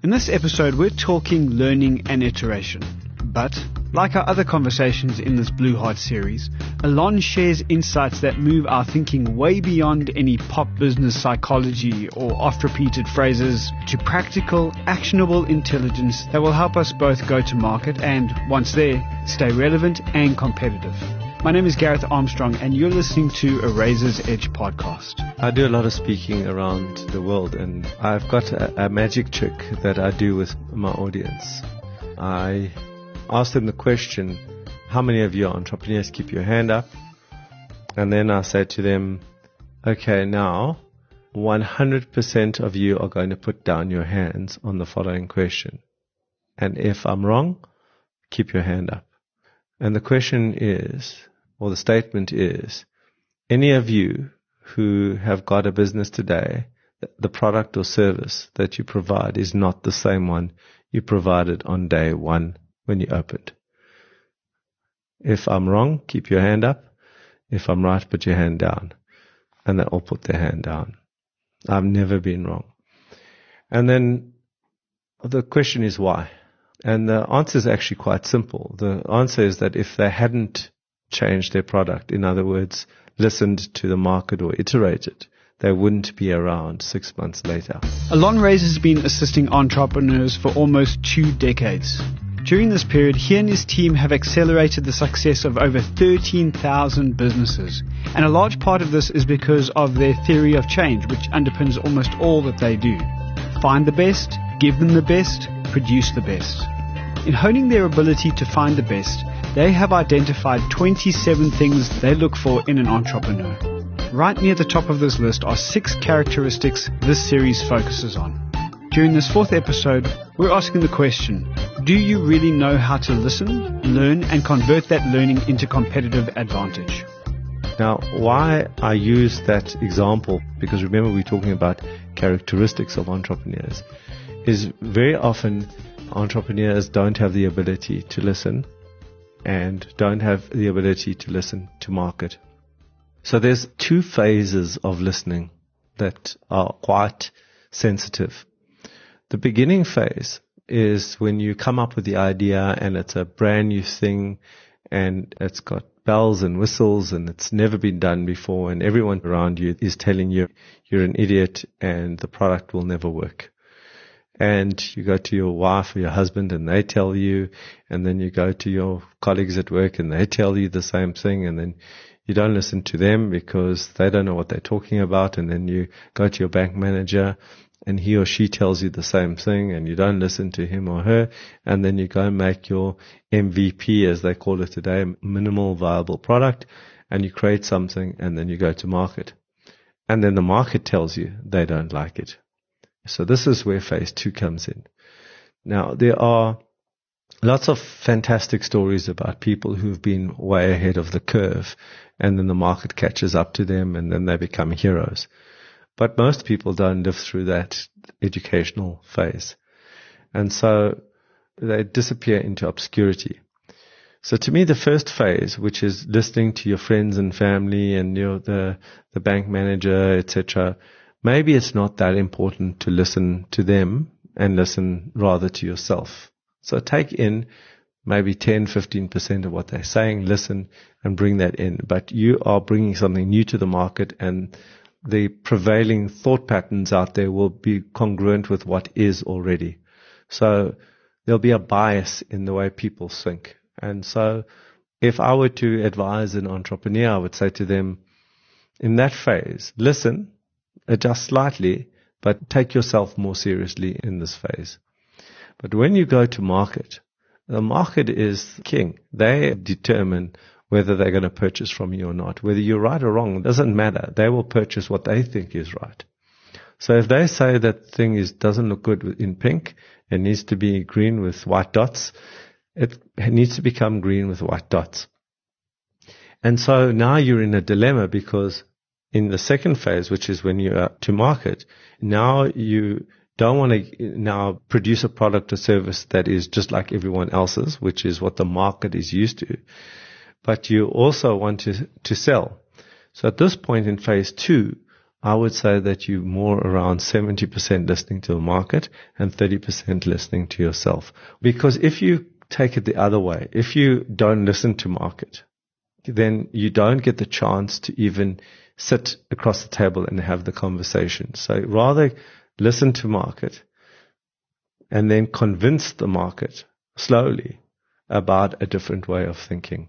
In this episode, we're talking learning and iteration. But, like our other conversations in this Blue Heart series, Alon shares insights that move our thinking way beyond any pop business psychology or oft-repeated phrases to practical, actionable intelligence that will help us both go to market and, once there, stay relevant and competitive. My name is Gareth Armstrong, and you're listening to a Razor's Edge podcast. I do a lot of speaking around the world, and I've got a magic trick that I do with my audience. I ask them the question, how many of you entrepreneurs? Keep your hand up. And then I say to them, okay, now 100% of you are going to put down your hands on the following question. And if I'm wrong, keep your hand up. And the question is, or the statement is, any of you who have got a business today, the product or service that you provide is not the same one you provided on day one when you opened. If I'm wrong, keep your hand up. If I'm right, put your hand down. And they all put their hand down. I've never been wrong. And then the question is why? And the answer is actually quite simple. The answer is that if they hadn't changed their product, in other words, listened to the market or iterated, they wouldn't be around 6 months later. Alon Razor has been assisting entrepreneurs for almost 2 decades. During this period, he and his team have accelerated the success of over 13,000 businesses. And a large part of this is because of their theory of change, which underpins almost all that they do. Find the best, give them the best, produce the best. In honing their ability to find the best, they have identified 27 things they look for in an entrepreneur. Right near the top of this list are 6 characteristics this series focuses on. During this 4th episode, we're asking the question, do you really know how to listen, learn, and convert that learning into competitive advantage? Now, why I use that example, because remember we're talking about characteristics of entrepreneurs, is very often entrepreneurs don't have the ability to listen and don't have the ability to listen to market. So there's 2 phases of listening that are quite sensitive. The beginning phase is when you come up with the idea and it's a brand new thing and it's got bells and whistles and it's never been done before and everyone around you is telling you you're an idiot and the product will never work. And you go to your wife or your husband and they tell you, and then you go to your colleagues at work and they tell you the same thing, and then you don't listen to them because they don't know what they're talking about, and then you go to your bank manager and he or she tells you the same thing and you don't listen to him or her, and then you go and make your MVP, as they call it today, minimal viable product, and you create something and then you go to market. And then the market tells you they don't like it. So this is where phase 2 comes in. Now, there are lots of fantastic stories about people who've been way ahead of the curve, and then the market catches up to them and then they become heroes. But most people don't live through that educational phase. And so they disappear into obscurity. So to me, the first phase, which is listening to your friends and family and the bank manager, etc., maybe it's not that important to listen to them and listen rather to yourself. So take in maybe 10, 15% of what they're saying, listen and bring that in. But you are bringing something new to the market, and the prevailing thought patterns out there will be congruent with what is already. So there'll be a bias in the way people think. And so if I were to advise an entrepreneur, I would say to them, in that phase, listen, adjust slightly, but take yourself more seriously in this phase. But when you go to market, the market is king. They determine whether they're going to purchase from you or not. Whether you're right or wrong, it doesn't matter. They will purchase what they think is right. So if they say that thing doesn't look good in pink, it needs to be green with white dots, it needs to become green with white dots. And so now you're in a dilemma, because in the second phase, which is when you are to market, now you don't want to now produce a product or service that is just like everyone else's, which is what the market is used to, but you also want to sell. So at this point in phase 2, I would say that you're more around 70% listening to the market and 30% listening to yourself. Because if you take it the other way, if you don't listen to market, then you don't get the chance to even sit across the table and have the conversation. So rather listen to market and then convince the market slowly about a different way of thinking.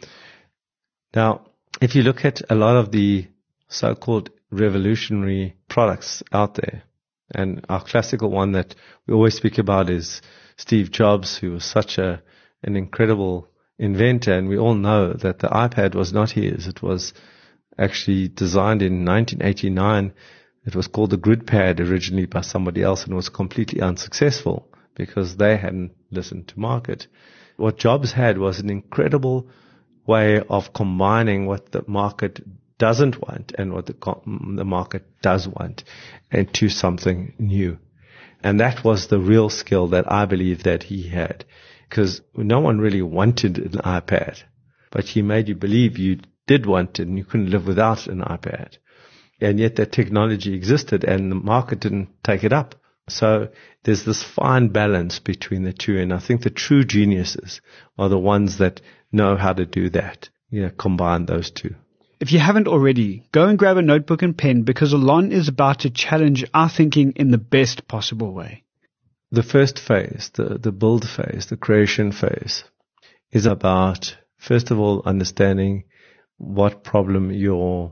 Now, if you look at a lot of the so-called revolutionary products out there, and our classical one that we always speak about is Steve Jobs, who was such an incredible inventor, and we all know that the iPad was not his. It was actually designed in 1989. It was called the GridPad originally by somebody else and was completely unsuccessful because they hadn't listened to market. What Jobs had was an incredible way of combining what the market doesn't want and what the market does want into something new. And that was the real skill that I believe that he had, because no one really wanted an iPad, but he made you believe you did want it and you couldn't live without an iPad. And yet that technology existed and the market didn't take it up. So there's this fine balance between the two. And I think the true geniuses are the ones that know how to do that, combine those two. If you haven't already, go and grab a notebook and pen because Alon is about to challenge our thinking in the best possible way. The first phase, the build phase, the creation phase, is about, first of all, understanding what problem your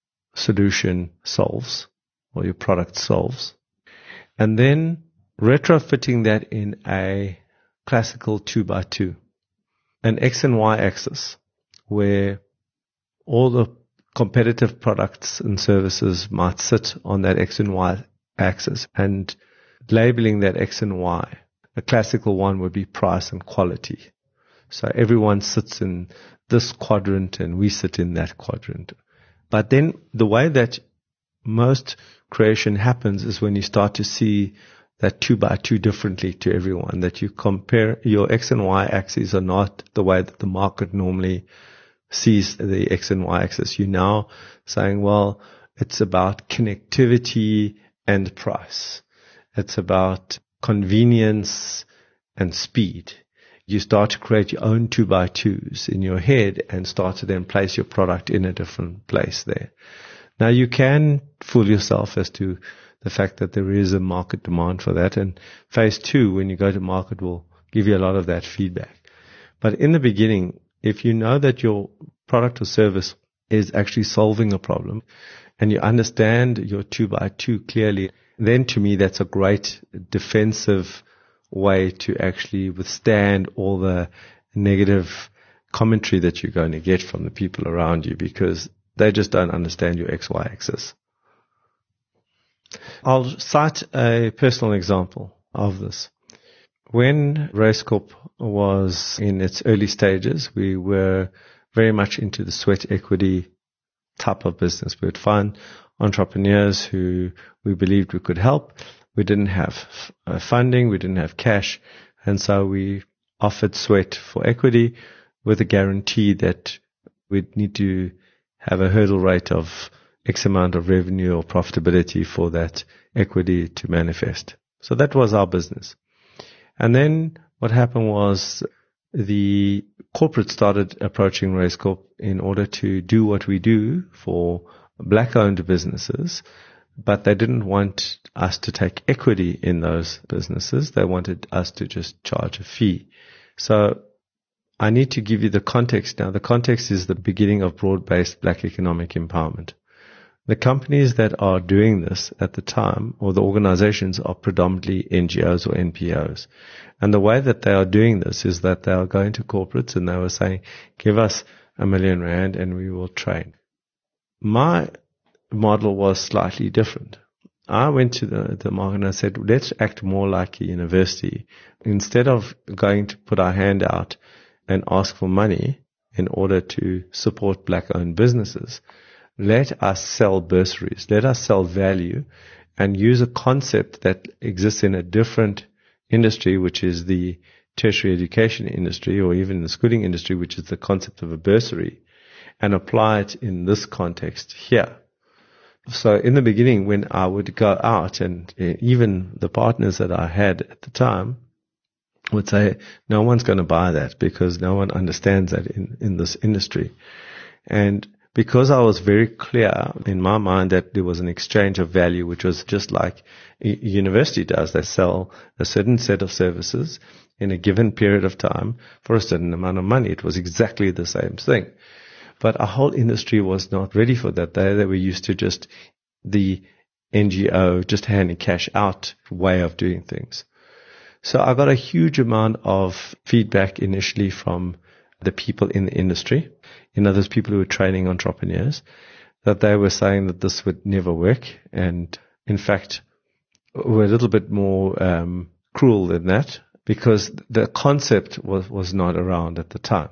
solution solves or your product solves. And then retrofitting that in a classical 2x2, an X and Y axis, where all the competitive products and services might sit on that X and Y axis, and labeling that X and Y. A classical one would be price and quality. So everyone sits in this quadrant and we sit in that quadrant. But then the way that most creation happens is when you start to see that 2x2 differently to everyone, that you compare your X and Y axes are not the way that the market normally sees the X and Y axis. You're now saying, well, it's about connectivity and price. It's about convenience and speed. You start to create your own 2x2s in your head and start to then place your product in a different place there. Now you can fool yourself as to the fact that there is a market demand for that. And phase 2, when you go to market, will give you a lot of that feedback. But in the beginning, if you know that your product or service is actually solving a problem and you understand your 2x2 clearly, then to me that's a great defensive way to actually withstand all the negative commentary that you're going to get from the people around you, because they just don't understand your XY axis. I'll cite a personal example of this. When Racecorp was in its early stages, we were very much into the sweat equity type of business. We would find entrepreneurs who we believed we could help. We didn't have funding, we didn't have cash, and so we offered sweat for equity with a guarantee that we'd need to have a hurdle rate of X amount of revenue or profitability for that equity to manifest. So that was our business. And then what happened was the corporate started approaching Racecorp in order to do what we do for black-owned businesses, but they didn't want us to take equity in those businesses. They wanted us to just charge a fee. So I need to give you the context now. The context is the beginning of broad-based black economic empowerment. The companies that are doing this at the time, or the organizations, are predominantly NGOs or NPOs. And the way that they are doing this is that they are going to corporates and they were saying, give us R1 million and we will train. My model was slightly different. I went to the market and I said, let's act more like a university. Instead of going to put our hand out and ask for money in order to support black-owned businesses, let us sell bursaries, let us sell value and use a concept that exists in a different industry, which is the tertiary education industry, or even the schooling industry, which is the concept of a bursary, and apply it in this context here. So in the beginning, when I would go out, and even the partners that I had at the time would say, no one's going to buy that because no one understands that in this industry. And because I was very clear in my mind that there was an exchange of value, which was just like a university does. They sell a certain set of services in a given period of time for a certain amount of money. It was exactly the same thing. But our whole industry was not ready for that. They were used to just the NGO, just handing cash out way of doing things. So I got a huge amount of feedback initially from the people in the industry, those people who were training entrepreneurs, that they were saying that this would never work. And in fact, were a little bit more cruel than that because the concept was not around at the time.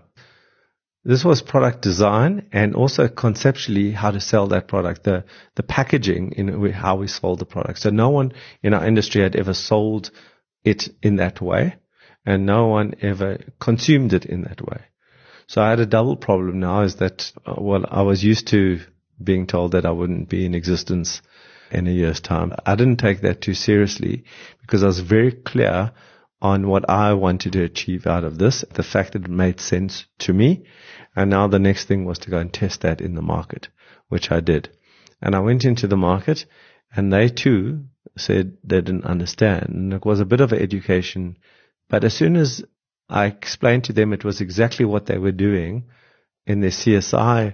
This was product design and also conceptually how to sell that product, the packaging in how we sold the product. So no one in our industry had ever sold it in that way, and no one ever consumed it in that way. So I had a double problem now is that, I was used to being told that I wouldn't be in existence in a year's time. I didn't take that too seriously because I was very clear on what I wanted to achieve out of this, the fact that it made sense to me. And now the next thing was to go and test that in the market, which I did. And I went into the market and they too said they didn't understand. And it was a bit of an education. But as soon as I explained to them it was exactly what they were doing in their CSI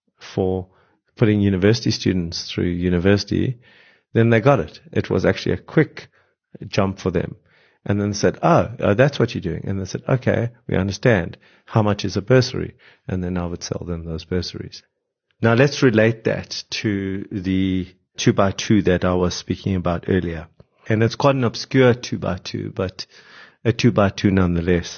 for putting university students through university, then they got it. It was actually a quick jump for them. And then they said, oh, that's what you're doing. And they said, okay, we understand. How much is a bursary? And then I would sell them those bursaries. Now let's relate that to the 2x2 that I was speaking about earlier. And it's quite an obscure 2x2, but a 2x2 nonetheless.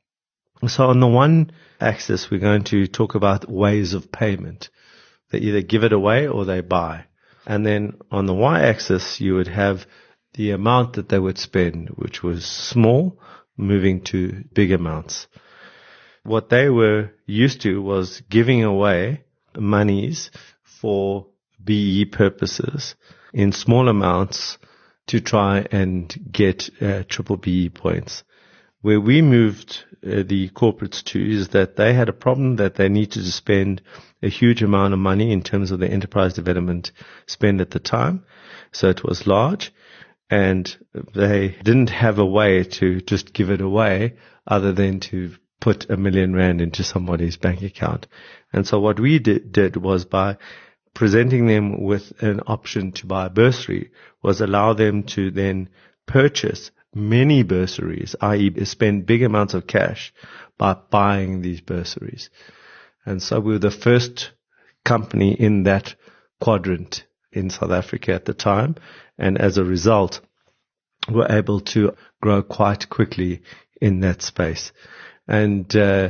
So on the one axis, we're going to talk about ways of payment. They either give it away or they buy. And then on the y-axis, you would have the amount that they would spend, which was small, moving to big amounts. What they were used to was giving away monies for BE purposes in small amounts to try and get triple BE points. Where we moved the corporates to is that they had a problem that they needed to spend a huge amount of money in terms of the enterprise development spend at the time. So it was large. And they didn't have a way to just give it away other than to put R1 million into somebody's bank account. And so what we did was by presenting them with an option to buy a bursary was allow them to then purchase many bursaries, i.e. spend big amounts of cash by buying these bursaries. And so we were the first company in that quadrant in South Africa at the time. And as a result, we're able to grow quite quickly in that space. And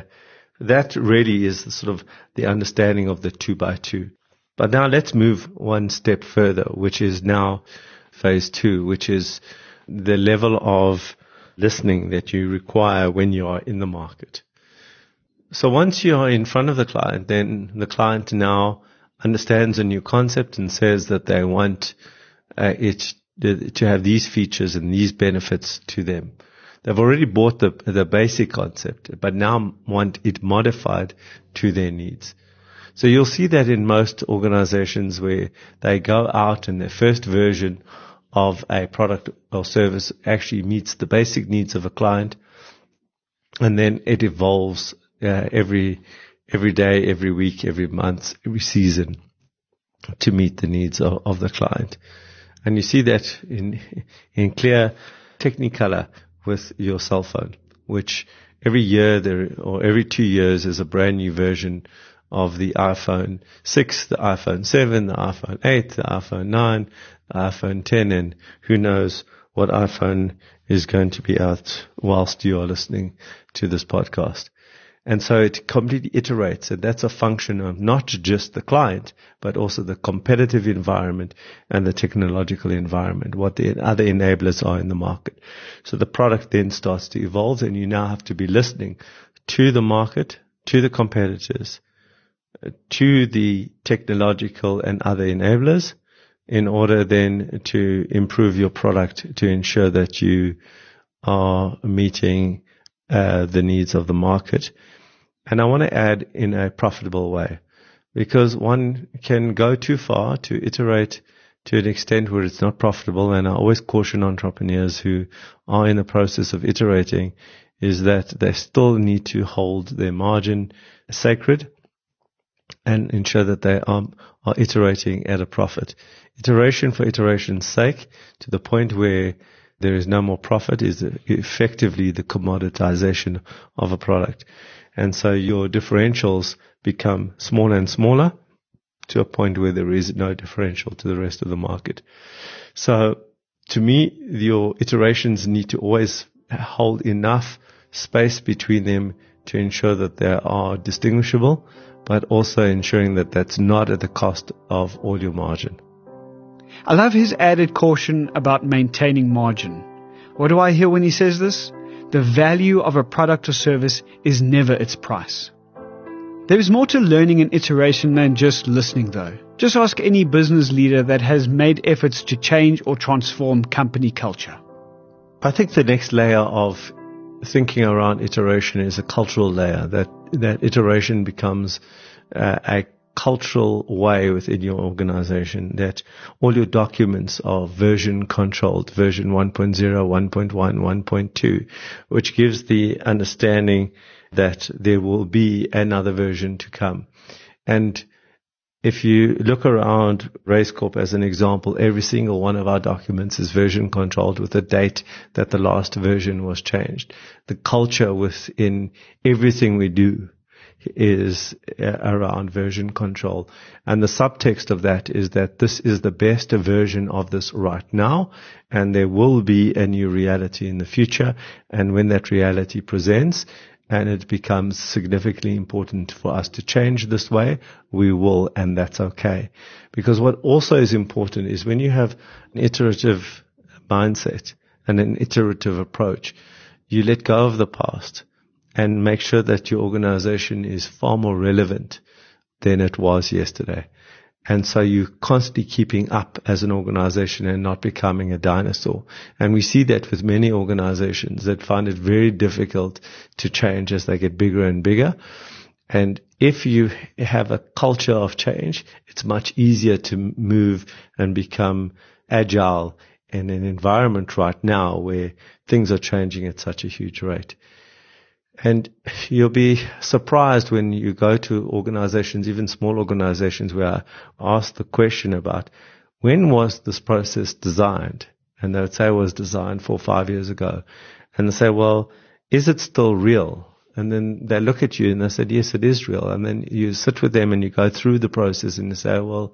that really is sort of the understanding of the 2x2. But now let's move one step further, which is now phase 2, which is the level of listening that you require when you are in the market. So once you are in front of the client, then the client now understands a new concept and says that they want it to have these features and these benefits to them. They've already bought the basic concept, but now want it modified to their needs. So you'll see that in most organizations where they go out and their first version of a product or service actually meets the basic needs of a client, and then it evolves every day, every week, every month, every season to meet the needs of the client. And you see that in clear Technicolor with your cell phone, which every year or every 2 years is a brand new version of the iPhone 6, the iPhone 7, the iPhone 8, the iPhone 9, the iPhone 10, and who knows what iPhone is going to be out whilst you are listening to this podcast. And so it completely iterates, and that's a function of not just the client, but also the competitive environment and the technological environment, what the other enablers are in the market. So the product then starts to evolve, and you now have to be listening to the market, to the competitors, to the technological and other enablers, in order then to improve your product to ensure that you are meeting the needs of the market. And I want to add in a profitable way, because one can go too far to iterate to an extent where it's not profitable. And I always caution entrepreneurs who are in the process of iterating is that they still need to hold their margin sacred and ensure that they are iterating at a profit. Iteration for iteration's sake, to the point where there is no more profit, is effectively the commoditization of a product. And so your differentials become smaller and smaller to a point where there is no differential to the rest of the market. So to me, your iterations need to always hold enough space between them to ensure that they are distinguishable, but also ensuring that that's not at the cost of all your margin. I love his added caution about maintaining margin. What do I hear when he says this? The value of a product or service is never its price. There is more to learning and iteration than just listening, though. Just ask any business leader that has made efforts to change or transform company culture. I think the next layer of thinking around iteration is a cultural layer, that iteration becomes a cultural way within your organization, that all your documents are version controlled, version 1.0, 1.1, 1.2, which gives the understanding that there will be another version to come. And if you look around Race Corp as an example, every single one of our documents is version controlled with a date that the last version was changed. The culture within everything we do is around version control. And the subtext of that is that this is the best version of this right now, and there will be a new reality in the future. And when that reality presents, and it becomes significantly important for us to change this way, we will, and that's okay. Because what also is important is when you have an iterative mindset and an iterative approach, you let go of the past and make sure that your organization is far more relevant than it was yesterday. And so you're constantly keeping up as an organization and not becoming a dinosaur. And we see that with many organizations that find it very difficult to change as they get bigger and bigger. And if you have a culture of change, it's much easier to move and become agile in an environment right now where things are changing at such a huge rate. And you'll be surprised when you go to organizations, even small organizations, where I ask the question about when was this process designed? And they would say it was designed 4 or 5 years ago. And they say, well, is it still real? And then they look at you and they said, yes, it is real. And then you sit with them and you go through the process and you say, well,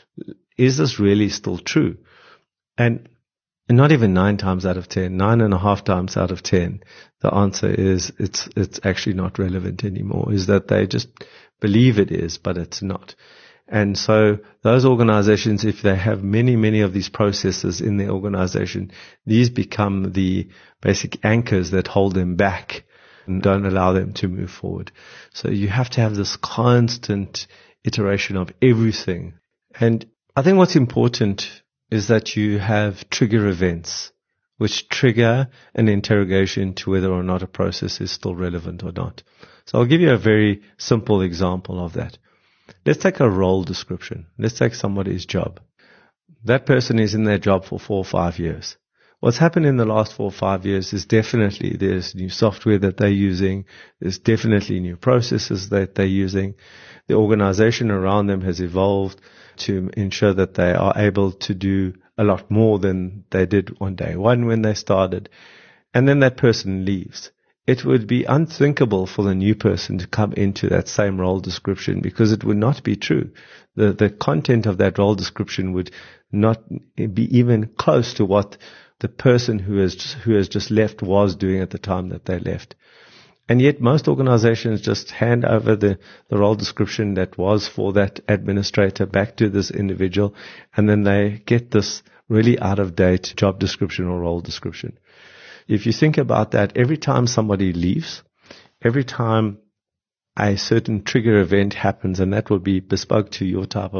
is this really still true? And not even 9 times out of 10, 9.5 times out of 10, the answer is it's actually not relevant anymore, is that they just believe it is, but it's not. And so those organizations, if they have many, many of these processes in their organization, these become the basic anchors that hold them back and don't allow them to move forward. So you have to have this constant iteration of everything. And I think what's important is that you have trigger events which trigger an interrogation to whether or not a process is still relevant or not. So I'll give you a very simple example of that. Let's take a role description. Let's take somebody's job. That person is in their job for 4 or 5 years. What's happened in the last 4 or 5 years is definitely there's new software that they're using. There's definitely new processes that they're using. The organization around them has evolved to ensure that they are able to do a lot more than they did on day one when they started. And then that person leaves. It would be unthinkable for the new person to come into that same role description because it would not be true. The content of that role description would not be even close to what the person who has just left was doing at the time that they left. And yet most organizations just hand over the role description that was for that administrator back to this individual, and then they get this really out-of-date job description or role description. If you think about that, every time somebody leaves, every time a certain trigger event happens, and that will be bespoke to your type of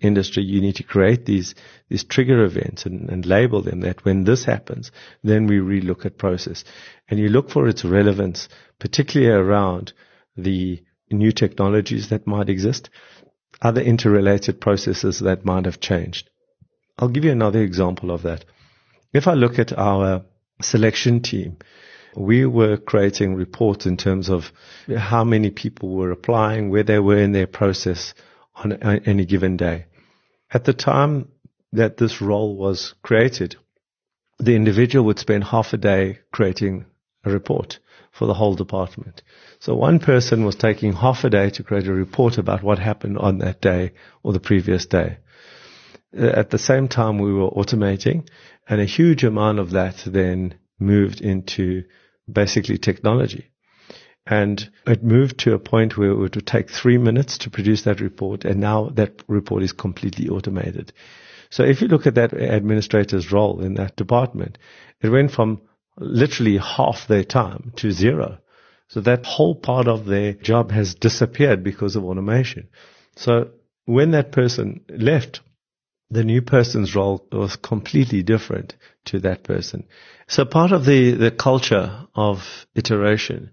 industry, you need to create these trigger events and label them, that when this happens, then we relook at process. And you look for its relevance, particularly around the new technologies that might exist, other interrelated processes that might have changed. I'll give you another example of that. If I look at our selection team, we were creating reports in terms of how many people were applying, where they were in their process on any given day. At the time that this role was created, the individual would spend half a day creating a report for the whole department. So one person was taking half a day to create a report about what happened on that day or the previous day. At the same time, we were automating, and a huge amount of that then moved into basically technology. And it moved to a point where it would take 3 minutes to produce that report, and now that report is completely automated. So if you look at that administrator's role in that department, it went from literally half their time to zero. So that whole part of their job has disappeared because of automation. So when that person left, the new person's role was completely different to that person. So part of the culture of iteration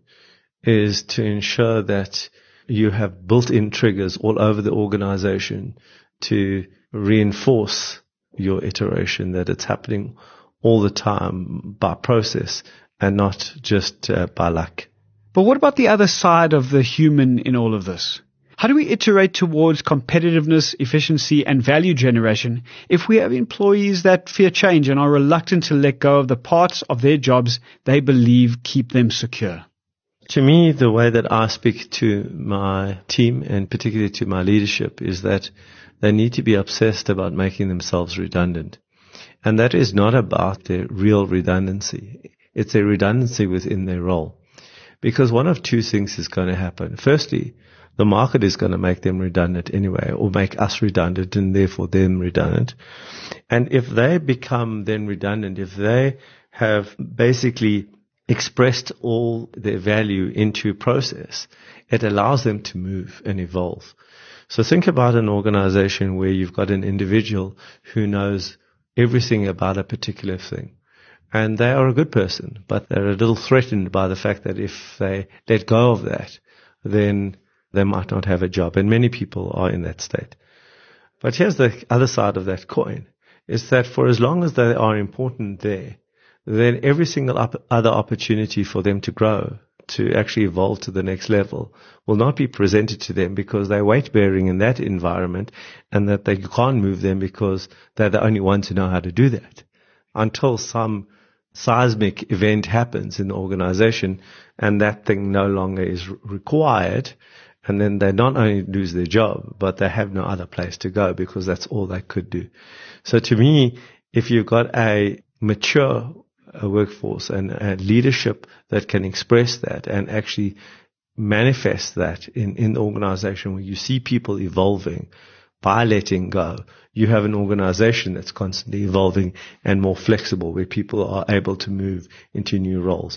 is to ensure that you have built-in triggers all over the organization to reinforce your iteration, that it's happening all the time by process and not just by luck. But what about the other side of the human in all of this? How do we iterate towards competitiveness, efficiency, and value generation if we have employees that fear change and are reluctant to let go of the parts of their jobs they believe keep them secure? To me, the way that I speak to my team and particularly to my leadership is that they need to be obsessed about making themselves redundant. And that is not about their real redundancy. It's a redundancy within their role. Because one of two things is going to happen. Firstly, the market is going to make them redundant anyway, or make us redundant and therefore them redundant. And if they become then redundant, if they have basically expressed all their value into process, it allows them to move and evolve. So think about an organization where you've got an individual who knows everything about a particular thing. And they are a good person, but they're a little threatened by the fact that if they let go of that, then they might not have a job. And many people are in that state. But here's the other side of that coin, is that for as long as they are important there, then every single other opportunity for them to grow, to actually evolve to the next level, will not be presented to them because they're weight-bearing in that environment and that they can't move them because they're the only ones who know how to do that. Until some seismic event happens in the organization and that thing no longer is required, and then they not only lose their job, but they have no other place to go because that's all they could do. So to me, if you've got a mature workforce and a leadership that can express that and actually manifest that in the organization where you see people evolving by letting go, you have an organization that's constantly evolving and more flexible, where people are able to move into new roles.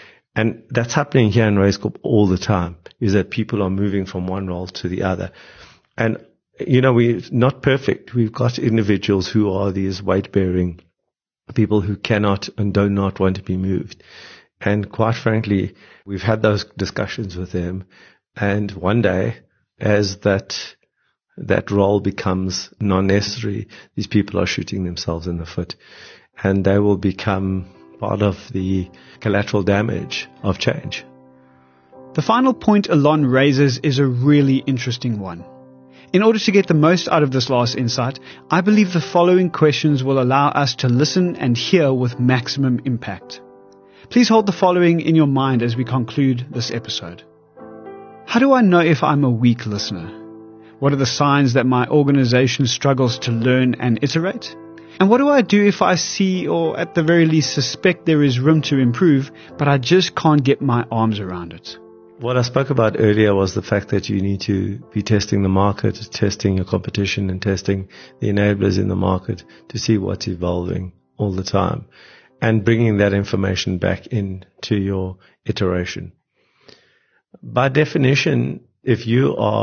And that's happening here in Raise Corp all the time, is that people are moving from one role to the other. And, we're not perfect. We've got individuals who are these weight-bearing people who cannot and do not want to be moved. And quite frankly, we've had those discussions with them. And one day, as that role becomes non-necessary, these people are shooting themselves in the foot. And they will become part of the collateral damage of change. The final point Alon raises is a really interesting one. In order to get the most out of this last insight, I believe the following questions will allow us to listen and hear with maximum impact. Please hold the following in your mind as we conclude this episode. How do I know if I'm a weak listener? What are the signs that my organization struggles to learn and iterate? And what do I do if I see, or at the very least suspect, there is room to improve, but I just can't get my arms around it? What I spoke about earlier was the fact that you need to be testing the market, testing your competition, and testing the enablers in the market to see what's evolving all the time, and bringing that information back into your iteration. By definition, if you are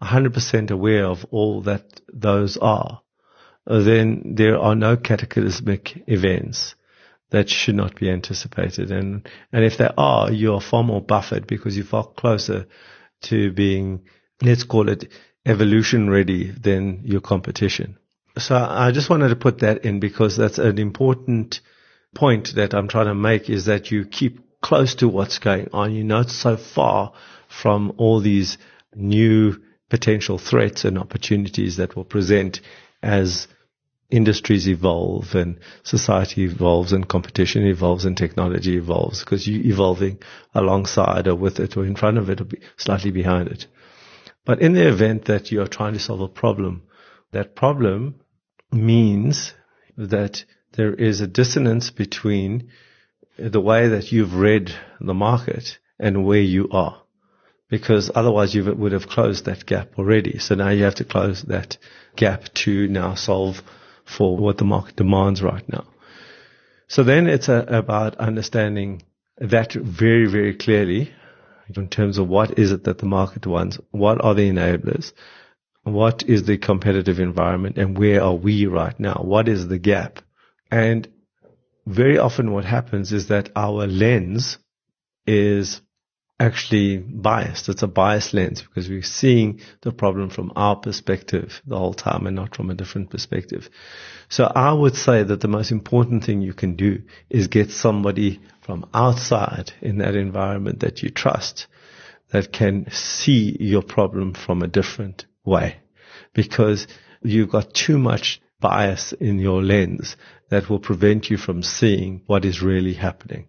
100% aware of all that those are, then there are no cataclysmic events that should not be anticipated. And if there are, you are far more buffered because you're far closer to being, let's call it, evolution ready than your competition. So I just wanted to put that in because that's an important point that I'm trying to make, is that you keep close to what's going on. You're not so far from all these new potential threats and opportunities that will present as industries evolve and society evolves and competition evolves and technology evolves, because you're evolving alongside or with it or in front of it or slightly behind it. But in the event that you are trying to solve a problem, that problem means that there is a dissonance between the way that you've read the market and where you are, because otherwise you would have closed that gap already. So now you have to close that gap to now solve for what the market demands right now. So then it's about understanding that very, very clearly in terms of what is it that the market wants, what are the enablers, what is the competitive environment, and where are we right now? What is the gap? And very often what happens is that our lens is actually biased. It's a biased lens because we're seeing the problem from our perspective the whole time and not from a different perspective. So I would say that the most important thing you can do is get somebody from outside in that environment that you trust that can see your problem from a different way, because you've got too much bias in your lens that will prevent you from seeing what is really happening.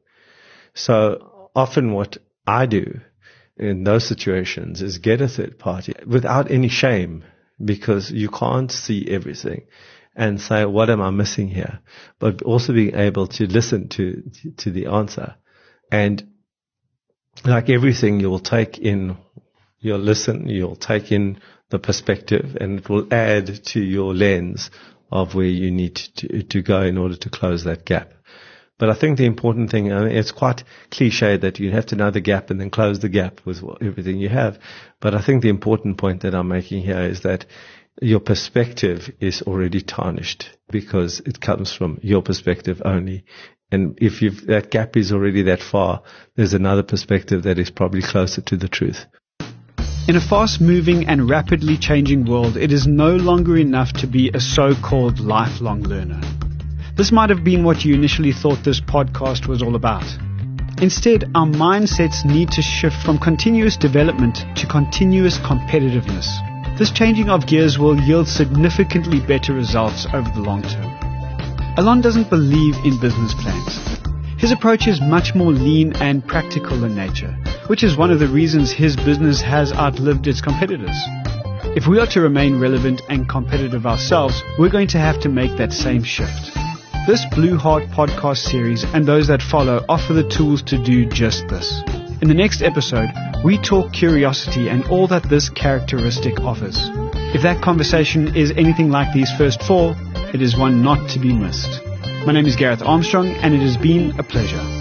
So often what I do in those situations is get a third party without any shame, because you can't see everything, and say, what am I missing here? But also being able to listen to the answer. And like everything, you'll take in, you'll listen, you'll take in the perspective, and it will add to your lens of where you need to go in order to close that gap. But I think the important thing, I mean, it's quite cliche that you have to know the gap and then close the gap with everything you have. But I think the important point that I'm making here is that your perspective is already tarnished because it comes from your perspective only. And if that gap is already that far, there's another perspective that is probably closer to the truth. In a fast-moving and rapidly changing world, it is no longer enough to be a so-called lifelong learner. This might have been what you initially thought this podcast was all about. Instead, our mindsets need to shift from continuous development to continuous competitiveness. This changing of gears will yield significantly better results over the long term. Alon doesn't believe in business plans. His approach is much more lean and practical in nature, which is one of the reasons his business has outlived its competitors. If we are to remain relevant and competitive ourselves, we're going to have to make that same shift. This Blue Heart podcast series and those that follow offer the tools to do just this. In the next episode, we talk curiosity and all that this characteristic offers. If that conversation is anything like these first four, it is one not to be missed. My name is Gareth Armstrong, and it has been a pleasure.